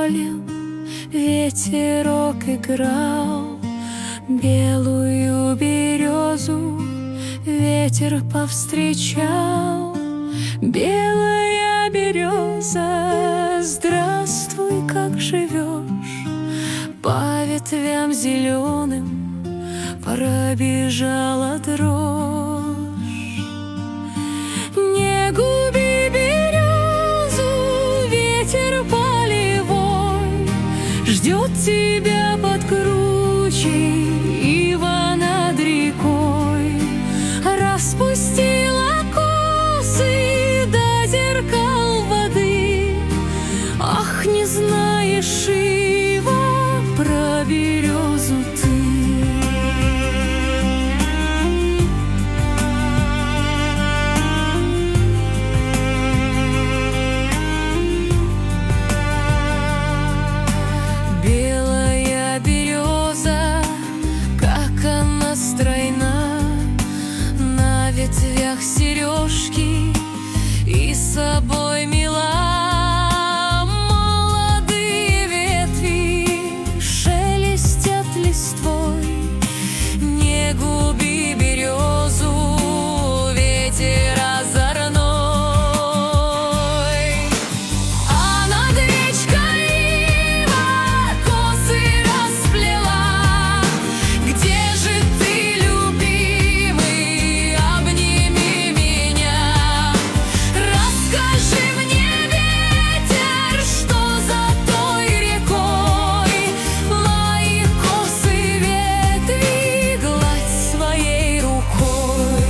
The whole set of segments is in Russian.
полем ветерок играл, белую березу ветер повстречал. Белая береза, здравствуй, как живешь? По ветвям зеленым пробежала дрожь. Не губи березу, ветер полевой ждет тебя под кручей, ива над рекой. Распустила косы до зеркал воды. Ах, не знаешь, ива, про березу ты. Белая береза, как она стройна, на ветвях сережки и с собой мила. Молодые ветви шелестят листвой. Не губи березу, ветер озорной. А над речкой ива косы расплела. Где же ты, любимый, обними меня? Расскажи мне, ветер, что за той рекой? Мои косы ветви гладь своей рукой.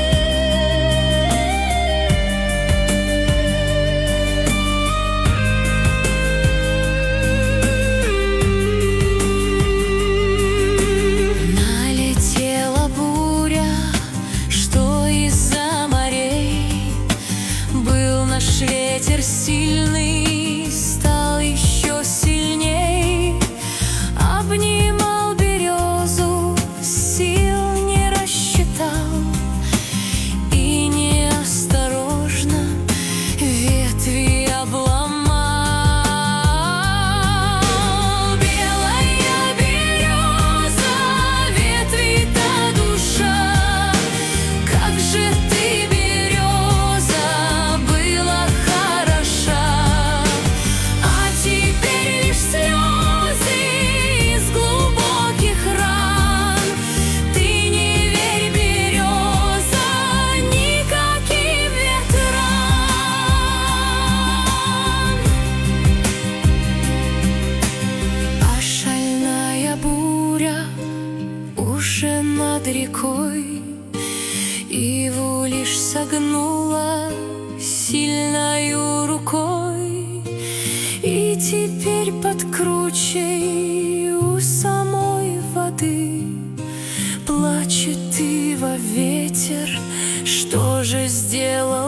Налетела буря, что из-за морей. Был наш ветер сильный, стал еще сильней. Обнимал березу, сил не рассчитал и неосторожно ветви обломал. Белая береза, ветви та душа. Как же ты, береза, была хороша. А теперь лишь слезы из глубоких ран. Ты не верь, береза, никаким ветрам. А шальная буря уже над рекой иву лишь согнула сильною рукой. И теперь под кручей у самой воды плачет ива, ветер, что же сделал